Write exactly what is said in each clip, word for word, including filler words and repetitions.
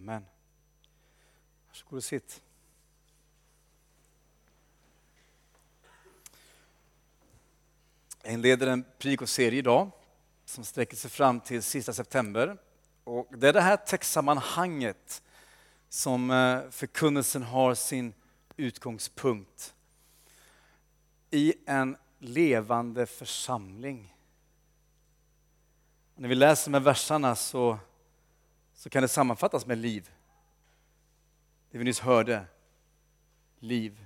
Amen. Varsågod och sitt. Jag inleder en predikoserie idag som sträcker sig fram till sista september. Och det är det här textsammanhanget som förkunnelsen har sin utgångspunkt i en levande församling. Och när vi läser med verserna så, så kan det sammanfattas med liv. Det vi nyss hörde, liv.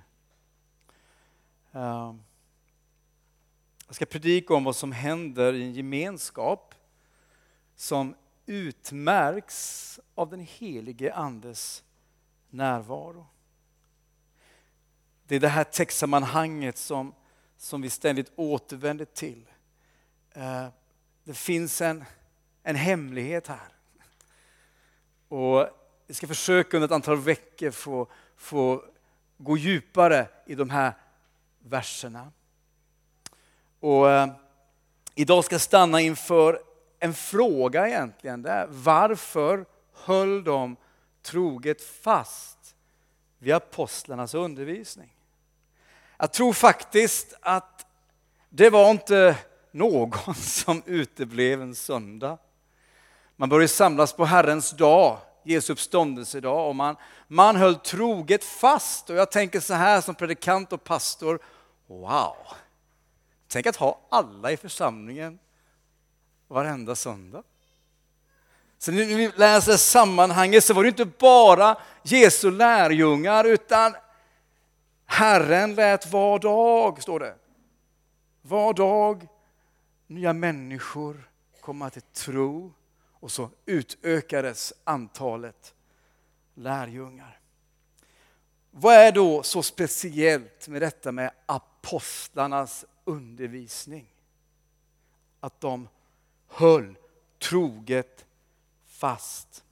Uh, jag ska predika om vad som händer i en gemenskap som utmärks av den helige andes närvaro. Det är det här textsammanhanget som, som vi ständigt återvänder till. Uh, det finns en, en hemlighet här. Och vi ska försöka under ett antal veckor få, få gå djupare i de här verserna. Och eh, idag ska jag stanna inför en fråga egentligen. Det är, varför höll de troget fast vid apostlarnas undervisning? Jag tror faktiskt att det var inte någon som uteblev en söndag. Man började samlas på Herrens dag, Jesu uppståndelsedag, och man, man höll troget fast. Och jag tänker så här som predikant och pastor, wow! Tänk att ha alla i församlingen varenda söndag. Så när vi läser sammanhanget så var det inte bara Jesu lärjungar, utan Herren lät var dag, står det. Var dag nya människor komma till tro, och så utökades antalet lärjungar. Vad är då så speciellt med detta med apostlarnas undervisning? Att de höll troget fast.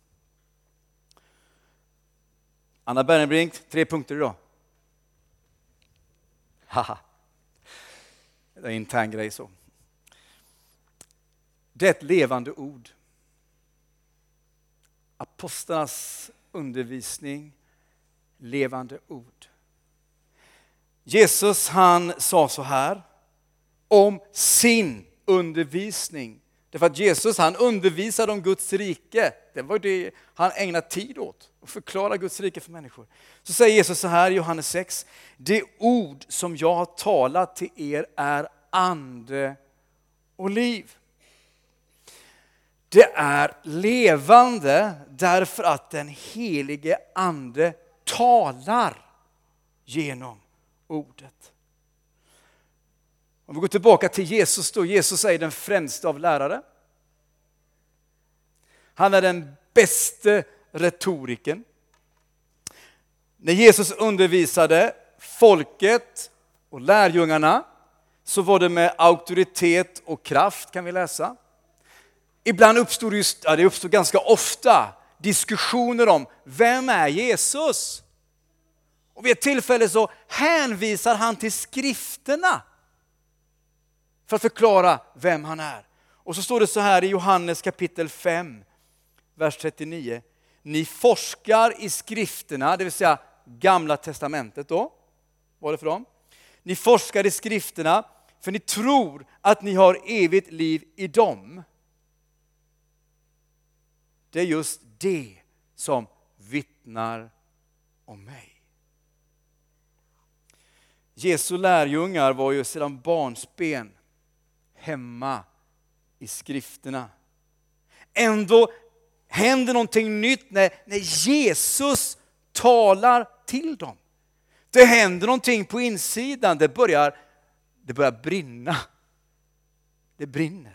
Anna Bernebrink, tre punkter idag. Haha. Det är en intern grej så. Det är ett levande ord. Apostlarnas undervisning, levande ord. Jesus han sa så här om sin undervisning. Därför att Jesus han undervisade om Guds rike. Det var det han ägnade tid åt. Att förklara Guds rike för människor. Så säger Jesus så här i Johannes sex. Det ord som jag har talat till er är ande och liv. Det är levande därför att den helige ande talar genom ordet. Om vi går tillbaka till Jesus då. Jesus är den främsta av lärare. Han är den bästa retoriken. När Jesus undervisade folket och lärjungarna så var det med auktoritet och kraft, kan vi läsa. Ibland uppstod det, ja, det uppstod ganska ofta diskussioner om vem är Jesus? Och vid ett tillfälle så hänvisar han till skrifterna för att förklara vem han är. Och så står det så här i Johannes kapitel fem, vers trettionio. Ni forskar i skrifterna, det vill säga gamla testamentet då. Vad är det för dem? Ni forskar i skrifterna för ni tror att ni har evigt liv i dem. Det är just det som vittnar om mig. Jesu lärjungar var ju sedan barnsben hemma i skrifterna. Ändå händer någonting nytt när, när Jesus talar till dem. Det händer någonting på insidan. Det börjar, det börjar brinna. Det brinner.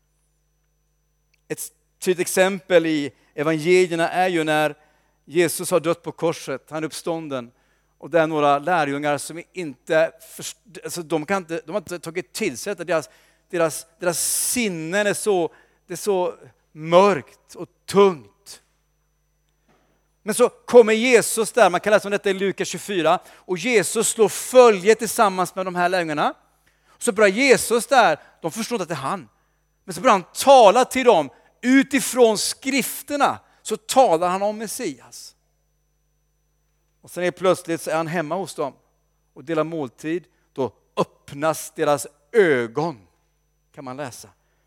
Ett tydligt exempel i evangelierna är ju när Jesus har dött på korset. Han är uppstånden. Och det är några lärjungar som inte, först, alltså de, kan inte de har inte tagit till sig att deras, deras, deras sinnen är så, det är så mörkt och tungt. Men så kommer Jesus där, man kan läsa om detta i Lukas tjugofyra. Och Jesus slår följe tillsammans med de här lärjungarna. Så börjar Jesus där, de förstår inte att det är han. Men så börjar han tala till dem utifrån skrifterna. så talar han om Messias. Och sen är plötsligt så är han hemma hos dem och delar måltid. Då öppnas deras ögon, kan man läsa.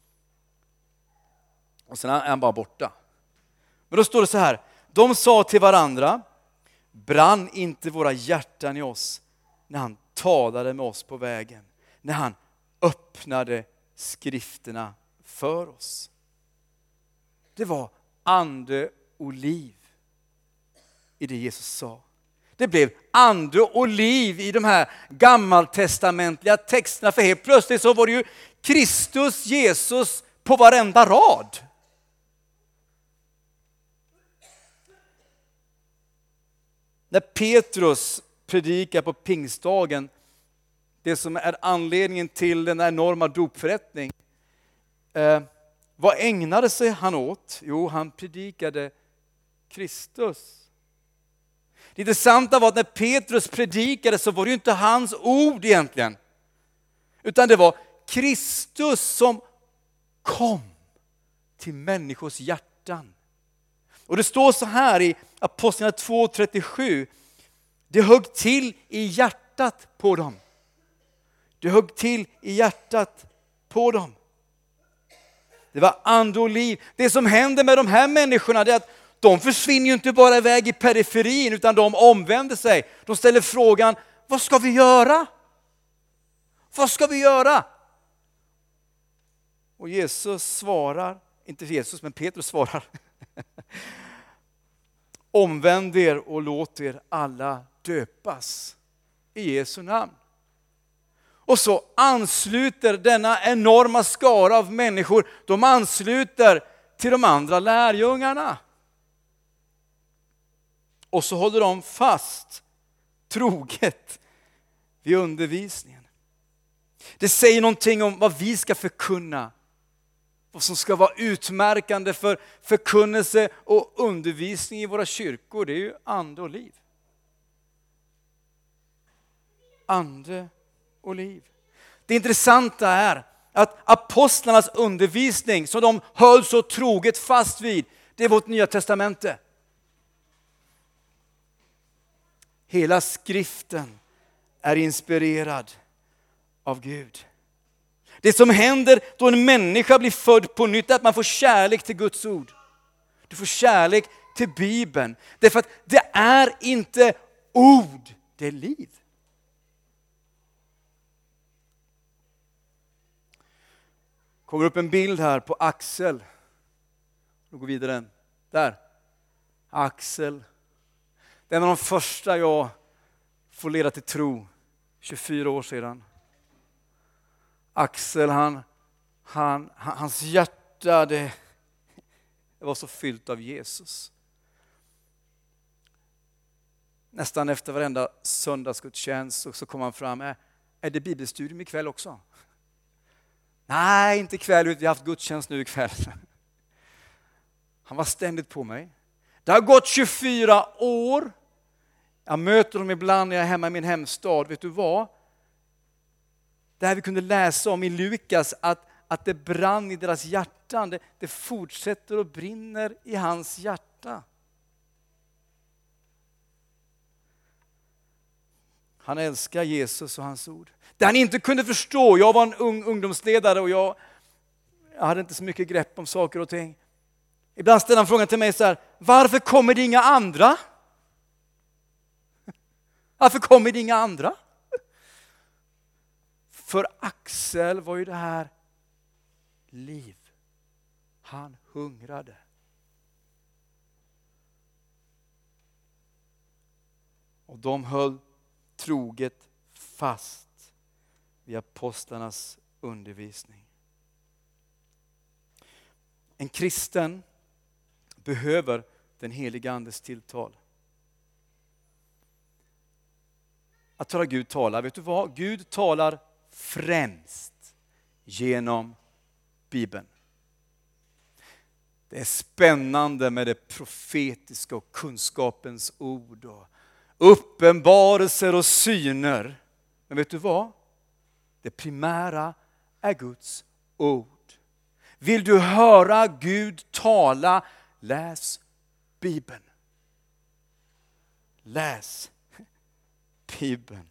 Och sen är han bara borta. Men då står det så här. De sa till varandra, brann inte våra hjärtan i oss när han talade med oss på vägen, när han öppnade skrifterna för oss. Det var ande och liv i det Jesus sa. Det blev ande och liv i de här gammaltestamentliga texterna, för helt plötsligt så var det ju Kristus, Jesus på varenda rad. När Petrus predikar på pingstdagen, det som är anledningen till den enorma dopförrättning, eh, vad ägnade sig han åt? Jo, han predikade Kristus. Det intressanta var att när Petrus predikade så var det ju inte hans ord egentligen, utan det var Kristus som kom till människors hjärtan. Och det står så här i Apostlagärningarna två trettiosju. Det högg till i hjärtat på dem. Det högg till i hjärtat på dem. Det var ande och liv. Det som händer med de här människorna är att de försvinner ju inte bara iväg i periferin, utan de omvänder sig. De ställer frågan, vad ska vi göra? Vad ska vi göra? Och Jesus svarar, inte Jesus men Petrus svarar. Omvänd er och låt er alla döpas i Jesu namn. Och så ansluter denna enorma skara av människor, de ansluter till de andra lärjungarna. Och så håller de fast troget vid undervisningen. Det säger någonting om vad vi ska förkunna. Vad som ska vara utmärkande för förkunnelse och undervisning i våra kyrkor. Det är ju ande och liv. Ande och liv. Det intressanta är att apostlarnas undervisning som de höll så troget fast vid, det är vårt nya testamente. Hela skriften är inspirerad av Gud. Det som händer då en människa blir född på nytt är att man får kärlek till Guds ord. Du får kärlek till Bibeln. Därför att det är inte ord, det är liv. Kommer upp en bild här på Axel. Vi går vidare. Där. Axel. Det är en av de första jag får leda till tro. tjugofyra år sedan. Axel, han, han, hans hjärta det, det var så fyllt av Jesus. Nästan efter varenda söndagsgudstjänst så, så kom han fram. Är, är det bibelstudium ikväll också? Nej, inte ikväll. Vi har haft gudstjänst nu ikväll. Han var ständigt på mig. Det har gått tjugofyra år. Jag möter dem ibland när jag är hemma i min hemstad. Vet du vad? Det här vi kunde läsa om i Lukas, att, att det brann i deras hjärtan. Det, det fortsätter och brinner i hans hjärta. Han älskar Jesus och hans ord. Det han inte kunde förstå, jag var en ung ungdomsledare och jag, jag hade inte så mycket grepp om saker och ting. Ibland ställde han frågan till mig så här: varför kommer det inga andra? Varför kommer det inga andra? För Axel var ju det här liv. Han hungrade. Och de höll troget fast vid apostlarnas undervisning. En kristen behöver den heliga andes tilltal. Att höra Gud tala, vet du vad? Gud talar främst genom Bibeln. Det är spännande med det profetiska och kunskapens ord och uppenbarelser och syner. Men vet du vad? Det primära är Guds ord. Vill du höra Gud tala, läs Bibeln. Läs Bibeln.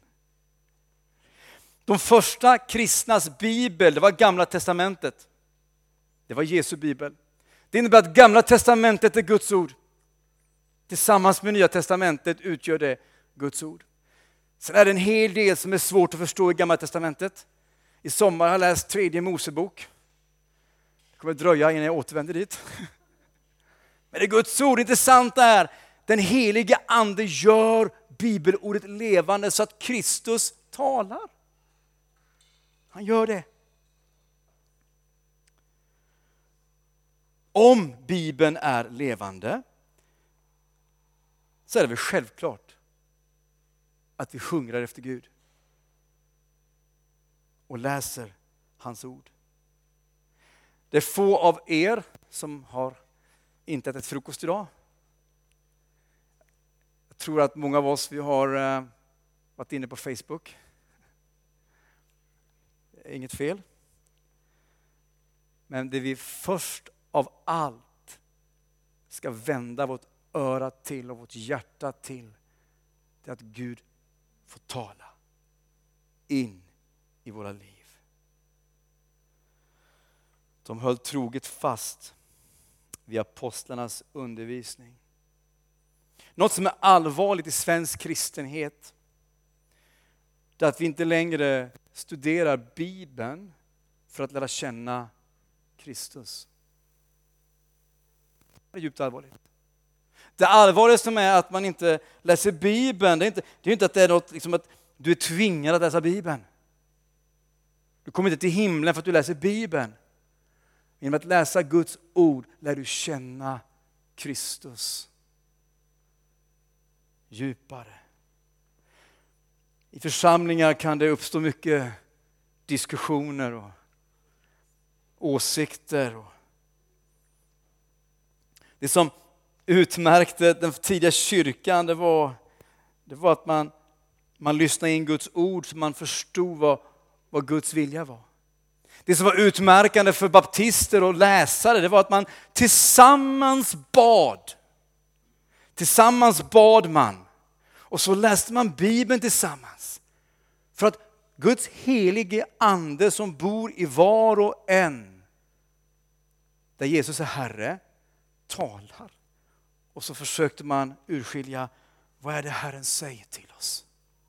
De första kristnas bibel, det var Gamla testamentet. Det var Jesu bibel. Det innebär att Gamla testamentet är Guds ord. Tillsammans med Nya testamentet utgör det Guds ord. Sen är det en hel del som är svårt att förstå i Gamla testamentet. I sommar har jag läst tredje Mosebok. Det kommer dröja innan jag återvänder dit. Men det är Guds ord. Intressant är, den helige ande gör bibelordet levande så att Kristus talar. Han gör det. Om Bibeln är levande så är det väl självklart att vi hungrar efter Gud och läser hans ord. Det är få av er som har inte ätit frukost idag. Jag tror att många av oss vi har uh, varit inne på Facebook. Inget fel. Men det vi först av allt ska vända vårt öra till och vårt hjärta till, det är att Gud får tala in i våra liv. De höll troget fast vid apostlarnas undervisning. Något som är allvarligt i svensk kristenhet är att vi inte längre studerar Bibeln för att lära känna Kristus. Det är djupt allvarligt. Det allvarligaste är att man inte läser Bibeln. Det är inte, det är inte att det är något liksom att du är tvingad att läsa Bibeln. Du kommer inte till himlen för att du läser Bibeln. Genom att läsa Guds ord lär du känna Kristus djupare. I församlingar kan det uppstå mycket diskussioner och åsikter. Och det som utmärkte den tidiga kyrkan, det var, det var att man, man lyssnade in Guds ord så man förstod vad, vad Guds vilja var. Det som var utmärkande för baptister och läsare, det var att man tillsammans bad. Tillsammans bad man. Och så läste man Bibeln tillsammans. För att Guds helige ande som bor i var och en, där Jesus är Herre, talar. Och så försökte man urskilja, vad är det Herren säger till oss?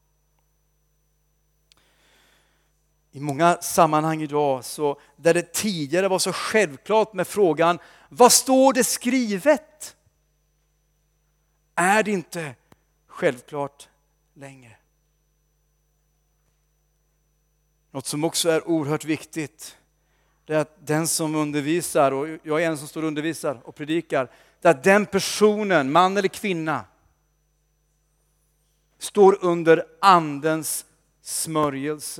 I många sammanhang idag, så där det tidigare var så självklart med frågan, vad står det skrivet? Är det inte självklart längre? Något som också är oerhört viktigt, det är att den som undervisar, och jag är en som står och undervisar och predikar, det är att den personen, man eller kvinna, står under andens smörjelse.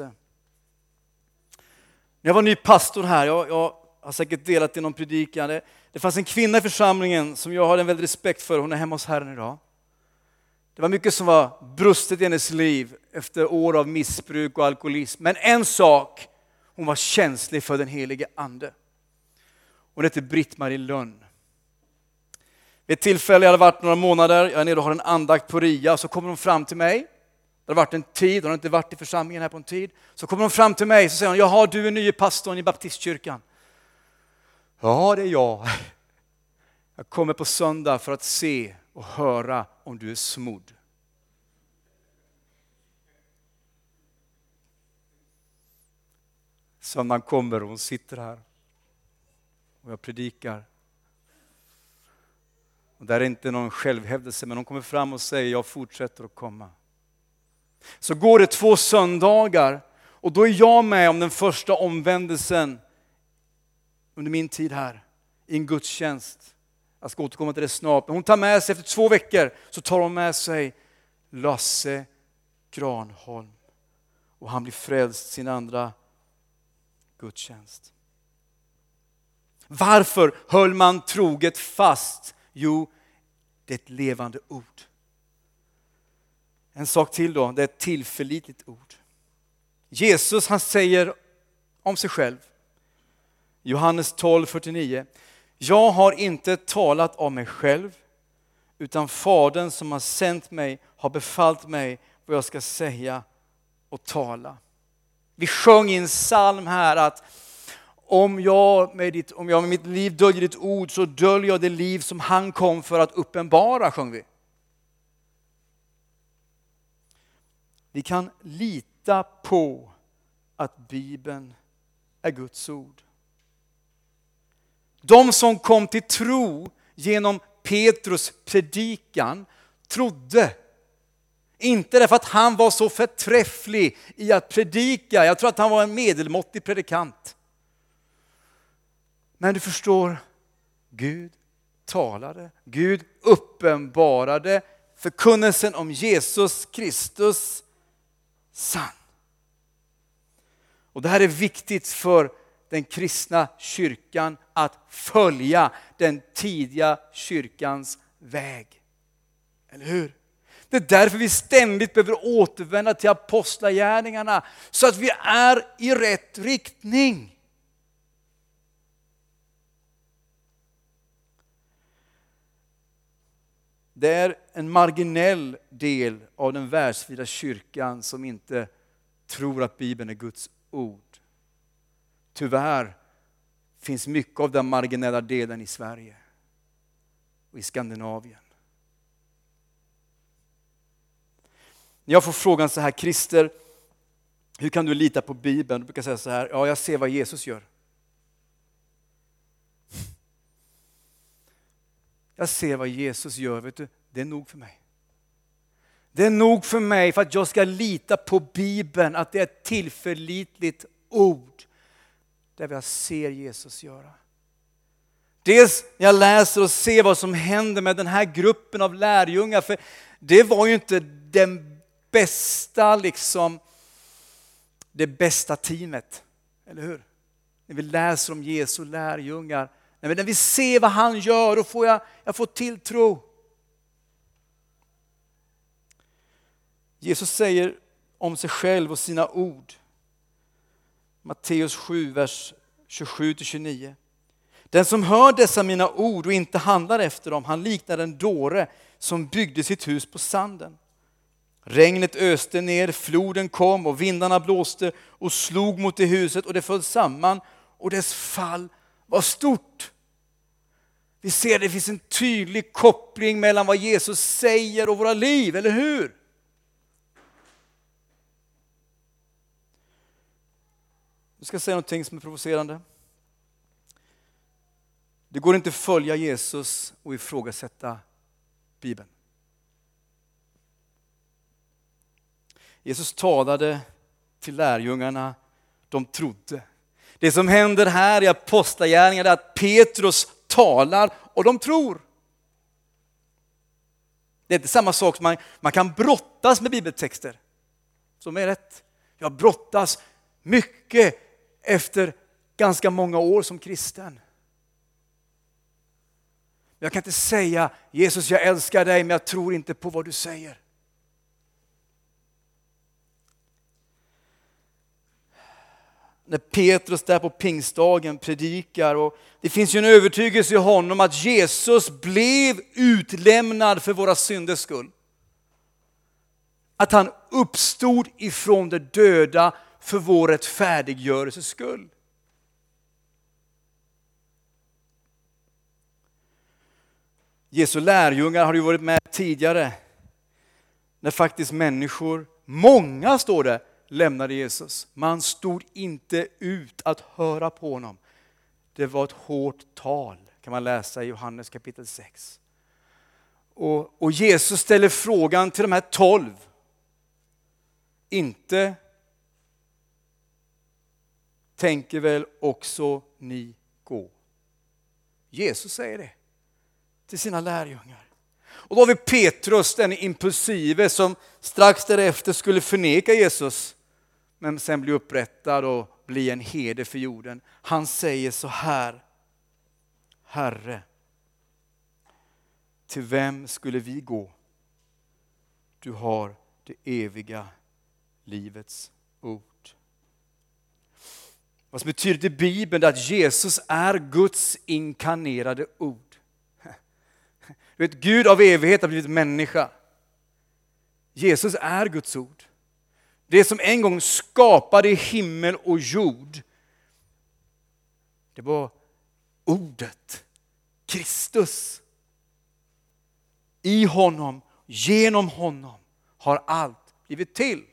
När jag var ny pastor här, jag, jag har säkert delat i någon predikan. Det, det fanns en kvinna i församlingen som jag har en väldig respekt för. Hon är hemma hos Herren idag. Det var mycket som var brustet i hennes liv efter år av missbruk och alkoholism. Men en sak, hon var känslig för den helige ande. Hon heter Britt-Marie Lönn. Vid ett tillfälle, jag hade varit några månader, jag är nere och har en andakt på Ria, så kommer hon fram till mig. Det har varit en tid, hon har inte varit i församlingen här på en tid. Så kommer hon fram till mig och säger hon, jaha, du är nye pastorn i baptistkyrkan. Ja, det är jag. Jag kommer på söndag för att se och höra om du är smodd. Söndagen kommer och hon sitter här. Och jag predikar. Och där är inte någon självhävdelse, men hon kommer fram och säger, jag fortsätter att komma. Så går det två söndagar och då är jag med om den första omvändelsen under min tid här i en gudstjänst. Jag ska återkomma till det snart. Men hon tar med sig, efter två veckor så tar hon med sig Lasse Granholm. Och han blir frälst sin andra gudstjänst. Varför höll man troget fast? Jo, det är ett levande ord. En sak till då, det är ett tillförlitligt ord. Jesus, han säger om sig själv, Johannes tolv fyrtionio, jag har inte talat om mig själv, utan Fadern som har sänt mig har befallt mig vad jag ska säga och tala. Vi sjöng i en psalm här att om jag, med ditt, om jag med mitt liv döljer ditt ord så döljer jag det liv som han kom för att uppenbara, sjöng vi. Vi kan lita på att Bibeln är Guds ord. De som kom till tro genom Petrus predikan trodde. Inte därför att han var så förträfflig i att predika. Jag tror att han var en medelmåttig predikant. Men du förstår, Gud talade. Gud uppenbarade förkunnelsen om Jesus Kristus sann. Och det här är viktigt för den kristna kyrkan att följa den tidiga kyrkans väg. Eller hur? Det är därför vi ständigt behöver återvända till apostlagärningarna så att vi är i rätt riktning. Det är en marginell del av den världsvida kyrkan som inte tror att Bibeln är Guds ord. Tyvärr finns mycket av den marginella delen i Sverige och i Skandinavien. När jag får frågan så här, Christer, hur kan du lita på Bibeln? Du brukar säga så här, ja, jag ser vad Jesus gör. Jag ser vad Jesus gör, vet du, det är nog för mig. Det är nog för mig för att jag ska lita på Bibeln, att det är ett tillförlitligt ord där jag ser Jesus göra. Dels när jag läser och ser vad som händer med den här gruppen av lärjungar, för det var ju inte den bästa, liksom det bästa teamet, eller hur? När vi läser om Jesu lärjungar, när vi ser vad han gör, då får jag, jag får tilltro. Jesus säger om sig själv och sina ord. Matteus sju, vers tjugosju till tjugonio. Den som hör dessa mina ord och inte handlar efter dem, han liknar en dåre som byggde sitt hus på sanden. Regnet öste ner, floden kom och vindarna blåste och slog mot det huset och det föll samman och dess fall var stort. Vi ser att det finns en tydlig koppling mellan vad Jesus säger och våra liv, eller hur? Jag ska säga någonting som är provocerande. Det går inte att följa Jesus och ifrågasätta Bibeln. Jesus talade till lärjungarna, de trodde. Det som händer här i apostlagärningarna är att Petrus talar och de tror. Det är inte samma sak som man, man kan brottas med bibeltexter. Som är rätt. Jag brottas mycket efter ganska många år som kristen. Jag kan inte säga, Jesus jag älskar dig men jag tror inte på vad du säger. När Petrus där på pingstdagen predikar, och det finns ju en övertygelse i honom att Jesus blev utlämnad för våra synders skull. Att han uppstod ifrån de döda för vår rättfärdiggörelses skull. Jesu lärjungar har ju varit med tidigare när faktiskt människor, många står det, lämnade Jesus. Man stod inte ut att höra på honom. Det var ett hårt tal, kan man läsa i Johannes kapitel sex. Och, och Jesus ställer frågan till de här tolv. Inte tänker väl också ni gå? Jesus säger det till sina lärjungar. Och då har vi Petrus, den impulsive som strax därefter skulle förneka Jesus. Men sen bli upprättad och bli en herde för jorden. Han säger så här: Herre, till vem skulle vi gå? Du har det eviga livets ord. Vad som betyder i Bibeln är att Jesus är Guds inkarnerade ord. Du vet, Gud av evighet har blivit människa. Jesus är Guds ord. Det som en gång skapade himmel och jord, det var ordet, Kristus. I honom, genom honom har allt blivit till.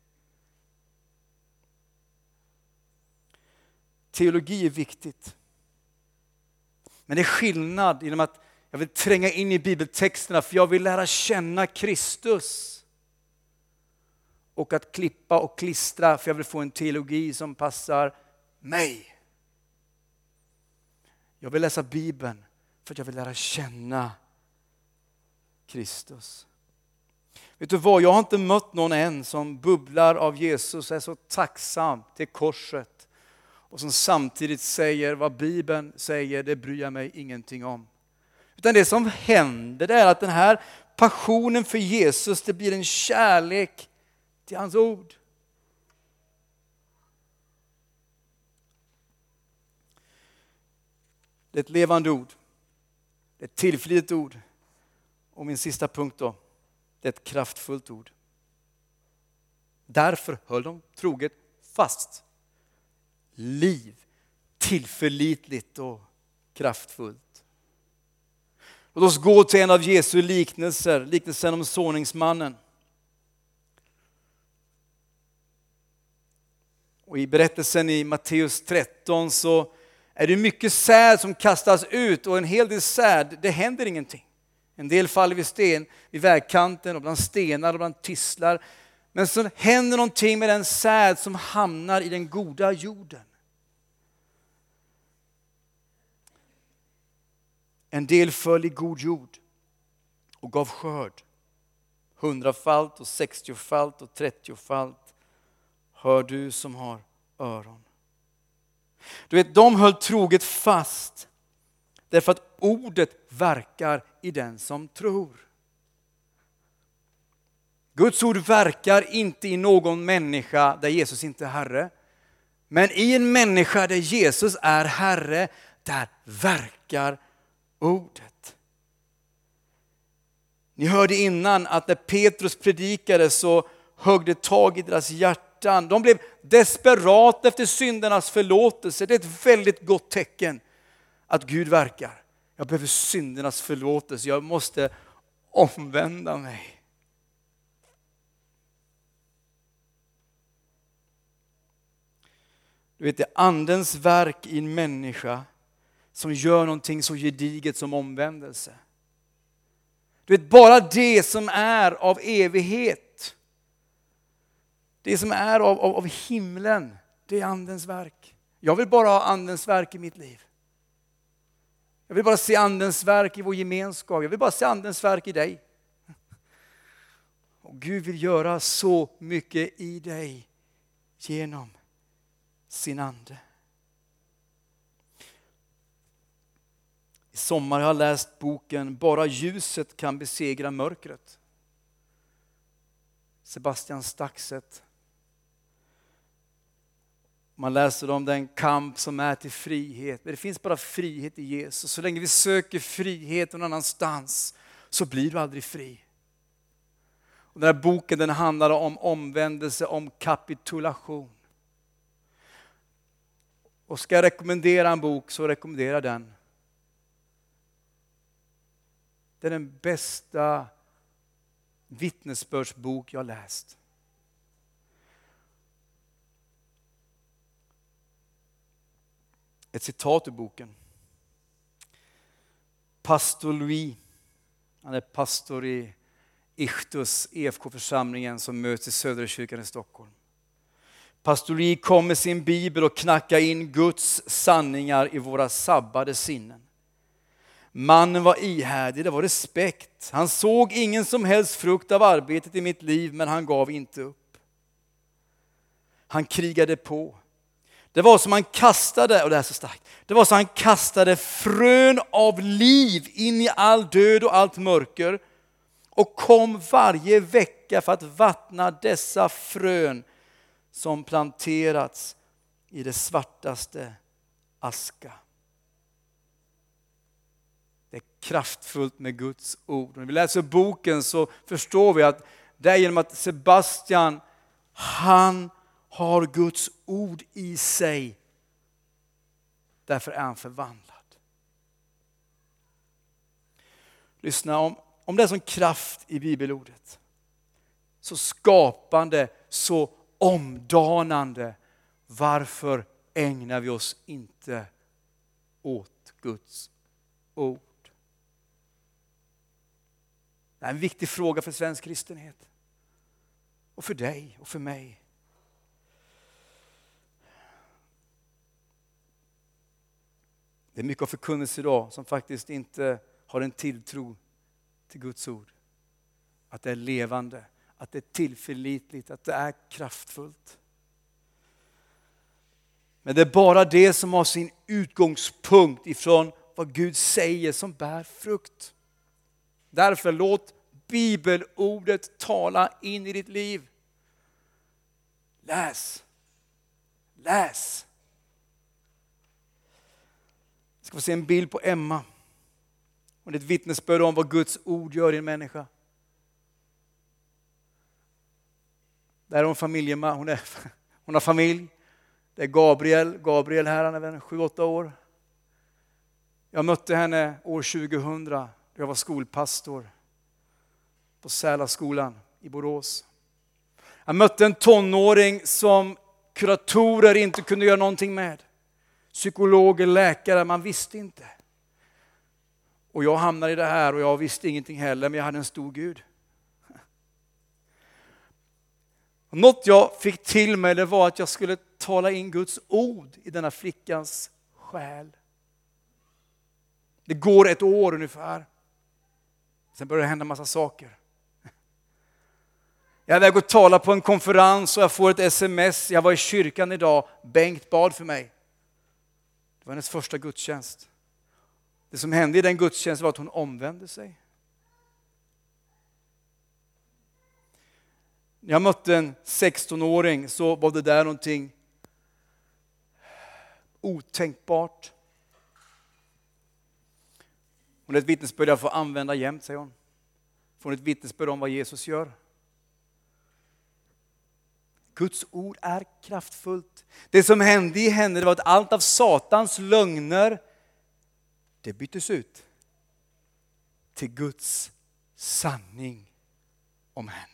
Teologi är viktigt. Men det är skillnad genom att jag vill tränga in i bibeltexterna för jag vill lära känna Kristus. Och att klippa och klistra för jag vill få en teologi som passar mig. Jag vill läsa Bibeln för att jag vill lära känna Kristus. Vet du vad, jag har inte mött någon än som bubblar av Jesus och är så tacksam till korset. Och som samtidigt säger vad Bibeln säger, det bryr jag mig ingenting om. Utan det som händer är att den här passionen för Jesus, det blir en kärlek till hans ord. Det är ett levande ord. Det är ett tillförlitligt ord. Och min sista punkt då. Det är ett kraftfullt ord. Därför höll de troget fast. Liv, tillförlitligt och kraftfullt. Låt oss gå till en av Jesu liknelser. Liknelsen om såningsmannen. Och i berättelsen i Matteus tretton så är det mycket säd som kastas ut och en hel del säd, det händer ingenting. En del faller vid sten, vid vägkanten och bland stenar och bland tisslar. Men så händer någonting med den säd som hamnar i den goda jorden. En del föll i god jord och gav skörd. Hundrafalt och sextiofalt och trettiofalt. Hör du som har öron. Du vet, de höll troget fast. Därför att ordet verkar i den som tror. Guds ord verkar inte i någon människa där Jesus inte är Herre. Men i en människa där Jesus är Herre, där verkar ordet. Ni hörde innan att när Petrus predikade så högg det tag i deras hjärtan. De blev desperat efter syndernas förlåtelse. Det är ett väldigt gott tecken att Gud verkar. Jag behöver syndernas förlåtelse. Jag måste omvända mig. Du vet, det är andens verk i en människa som gör någonting så gediget som omvändelse. Du vet, bara det som är av evighet, det som är av, av, av himlen, det är andens verk. Jag vill bara ha andens verk i mitt liv. Jag vill bara se andens verk i vår gemenskap. Jag vill bara se andens verk i dig. Och Gud vill göra så mycket i dig genom sin ande. I sommar har jag läst boken Bara ljuset kan besegra mörkret. Sebastian Staxet. Man läser om den kamp som är till frihet. Men det finns bara frihet i Jesus. Så länge vi söker frihet någon annanstans så blir du aldrig fri. Och den här boken, den handlar om omvändelse, om kapitulation. Och ska jag rekommendera en bok så rekommenderar den. Det är den bästa vittnesbördsbok jag läst. Ett citat ur boken. Pastor Louis, han är pastor i Ichtus, E F K-församlingen som möts i Södra kyrkan i Stockholm. Pastor Louis kom med sin bibel och knackade in Guds sanningar i våra sabbade sinnen. Mannen var ihärdig, det var respekt. Han såg ingen som helst frukt av arbetet i mitt liv, men han gav inte upp. Han krigade på. Det var som han kastade, och det är så starkt, det var som han kastade frön av liv in i all död och allt mörker och kom varje vecka för att vattna dessa frön som planterats i det svartaste aska. Det är kraftfullt med Guds ord. När vi läser boken så förstår vi att det är genom att Sebastian, han har Guds ord i sig. Därför är han förvandlad. Lyssna, om, om det är sån kraft i bibelordet, så skapande, så omdanande, varför ägnar vi oss inte åt Guds ord? Det är en viktig fråga för svensk kristenhet. Och för dig och för mig. Det är mycket av förkunnelse idag som faktiskt inte har en tilltro till Guds ord. Att det är levande, att det är tillförlitligt, att det är kraftfullt. Men det är bara det som har sin utgångspunkt ifrån vad Gud säger som bär frukt. Därför låt bibelordet tala in i ditt liv. Läs. Läs. Jag ska få se en bild på Emma. Och det är ett vittnesbörd om vad Guds ord gör i en människa. Där är hon familjemma. Hon, är, hon har familj. Det är Gabriel. Gabriel här, han är väl sju åtta år. Jag mötte henne år tjugohundra. Jag var skolpastor på Sälaskolan i Borås. Jag mötte en tonåring som kuratorer inte kunde göra någonting med. Psykologer, läkare, man visste inte. Och jag hamnade i det här och jag visste ingenting heller, men jag hade en stor Gud. Och något jag fick till mig, det var att jag skulle tala in Guds ord i denna flickans själ. Det går ett år ungefär. Sen börjar det hända massa saker. Jag är väg att tala på en konferens och jag får ett sms. Jag var i kyrkan idag. Bengt bad för mig. Det var hennes första gudstjänst. Det som hände i den gudstjänsten var att hon omvände sig. När jag mötte en sexton-åring så var det där någonting otänkbart. Hon är ett vittnesbörd jag får använda jämt, säger hon. Hon är ett vittnesbörd om vad Jesus gör. Guds ord är kraftfullt. Det som hände i henne, det var att allt av Satans lögner, det byttes ut till Guds sanning om henne.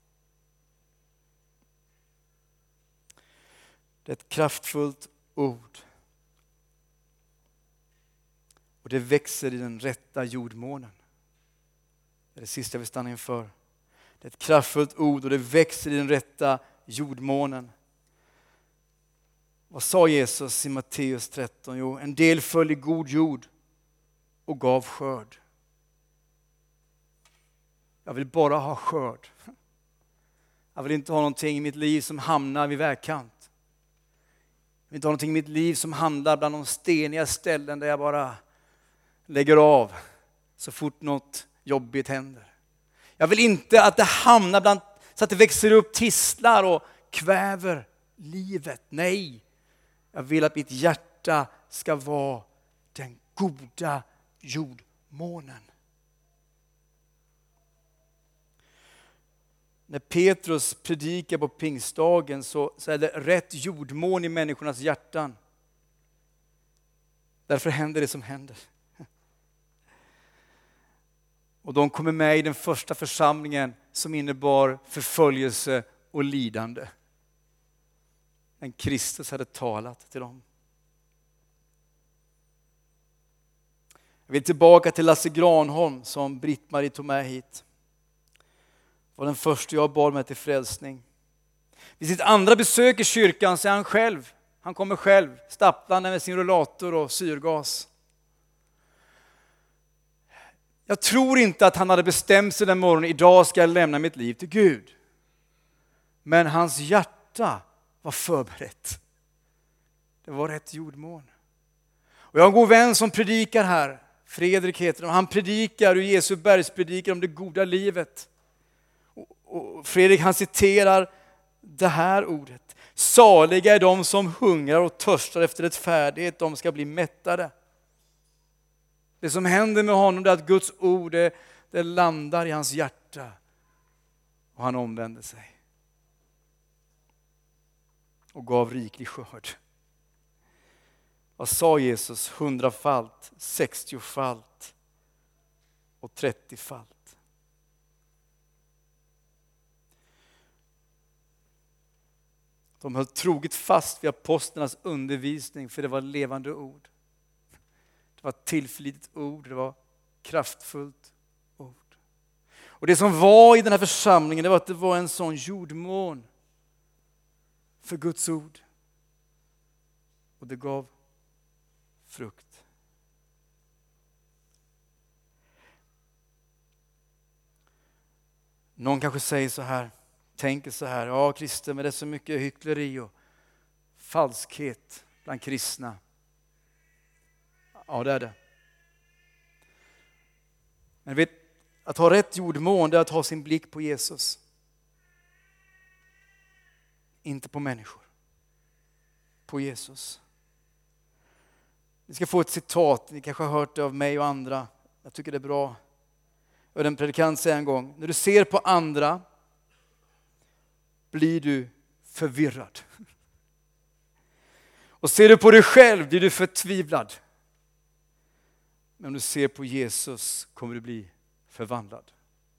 Det är ett kraftfullt ord. Och det växer i den rätta jordmånen. Det är det sista vi stannar inför. Det är ett kraftfullt ord och det växer i den rätta jordmånen. Vad sa Jesus i Matteus tretton? Jo, en del föll i god jord och gav skörd. Jag vill bara ha skörd. Jag vill inte ha någonting i mitt liv som hamnar vid vägkant. Jag vill inte ha någonting i mitt liv som handlar bland de steniga ställen där jag bara lägger av så fort något jobbigt händer. Jag vill inte att det hamnar bland, så att det växer upp tistlar och kväver livet. Nej, jag vill att mitt hjärta ska vara den goda jordmånen. När Petrus predikar på pingstdagen så, så är det rätt jordmån i människornas hjärtan. Därför händer det som händer. Och de kommer med i den första församlingen som innebar förföljelse och lidande. Men Kristus hade talat till dem. Jag vill tillbaka till Lasse Granholm som Britt-Marie tog med hit. Var den första jag bad med till frälsning. Vid sitt andra besök i kyrkan så är han själv. Han kommer själv stapplande med sin rullator och syrgas. Jag tror inte att han hade bestämt sig den morgonen, idag ska jag lämna mitt liv till Gud. Men hans hjärta var förberett. Det var rätt jordmån. Och jag har en god vän som predikar här. Fredrik heter han. Han predikar ur Jesu bergspredikar om det goda livet. Och Fredrik han citerar det här ordet. Saliga är de som hungrar och törstar efter rättfärdighet. De ska bli mättade. Det som händer med honom är att Guds ord det, det landar i hans hjärta. Och han omvände sig. Och gav riklig skörd. Vad sa Jesus? Hundrafalt, sextiofalt och trettiofalt. De höll troget fast vid apostlarnas undervisning, för det var levande ord. Det var ett tillförlitligt ord, det var kraftfullt ord. Och det som var i den här församlingen, det var att det var en sån jordmån för Guds ord. Och det gav frukt. Någon kanske säger så här, tänker så här, ja kristen, men det är så mycket hyckleri och falskhet bland kristna. Ja, det är det. Men vet, att ha rätt jordmån, det är att ha sin blick på Jesus. Inte på människor. På Jesus. Vi ska få ett citat, ni kanske har hört det av mig och andra. Jag tycker det är bra. Och den predikant säger en gång, när du ser på andra blir du förvirrad. Och ser du på dig själv blir du förtvivlad. Men om du ser på Jesus kommer du bli förvandlad.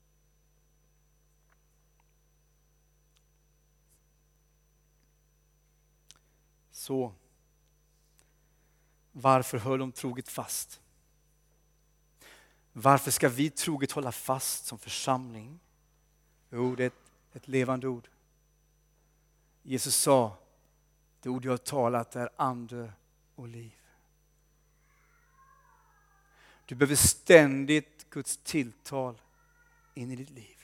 Så varför höll de troget fast? Varför ska vi troget hålla fast som församling? Jo, det är ett, ett levande ord. Jesus sa, det ord jag har talat är ande och liv. Du behöver ständigt Guds tilltal in i ditt liv.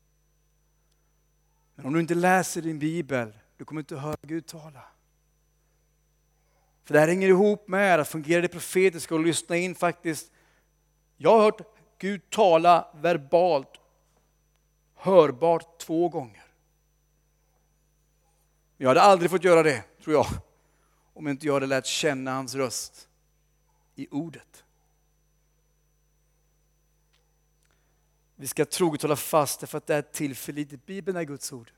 Men om du inte läser din bibel, du kommer inte att höra Gud tala. För det här hänger ihop med att fungera det profetiska och lyssna in faktiskt. Jag har hört Gud tala verbalt, hörbart två gånger. Jag hade aldrig fått göra det, tror jag, om inte jag hade lärt känna hans röst i ordet. Vi ska troget hålla fast därför att det är tillförlitligt. Bibeln är Guds ord.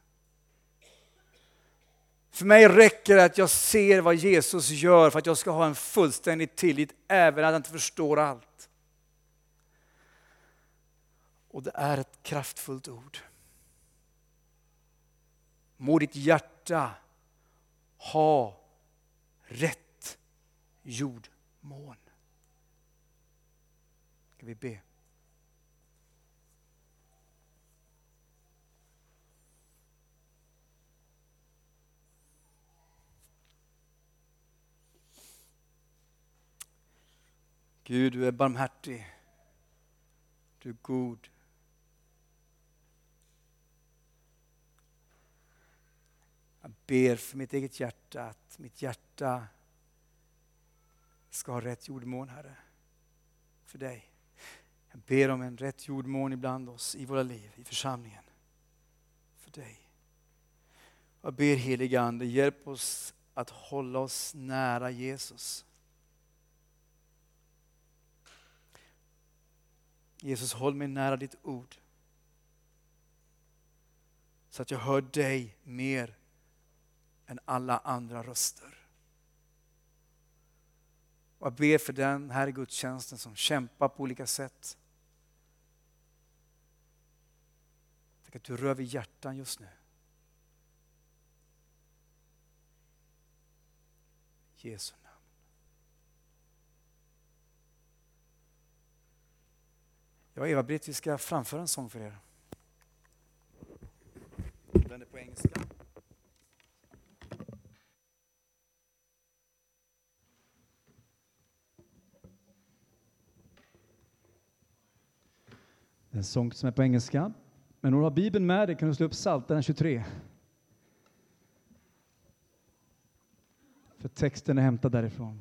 För mig räcker det att jag ser vad Jesus gör för att jag ska ha en fullständig tillit även att jag inte förstår allt. Och det är ett kraftfullt ord. Må ditt hjärta ha rätt jordmån. Ska vi be? Gud, du är barmhärtig. Du är god. Jag ber för mitt eget hjärta att mitt hjärta ska ha rätt jordmån, Herre, för dig. Jag ber om en rätt jordmån ibland oss i våra liv, i församlingen, för dig. Jag ber heliga Ande, hjälp oss att hålla oss nära Jesus. Jesus, håll mig nära ditt ord. Så att jag hör dig mer än alla andra röster. Och jag ber för den här gudstjänsten som kämpar på olika sätt. Tack att du rör vid hjärtan just nu. Jesu namn. Ja, Eva-Britt, vi ska framföra en sång för er. Den är på engelska. En sång som är på engelska. Men om du har Bibeln med dig kan du slå upp Psaltaren tjugotre. För texten är hämtad därifrån.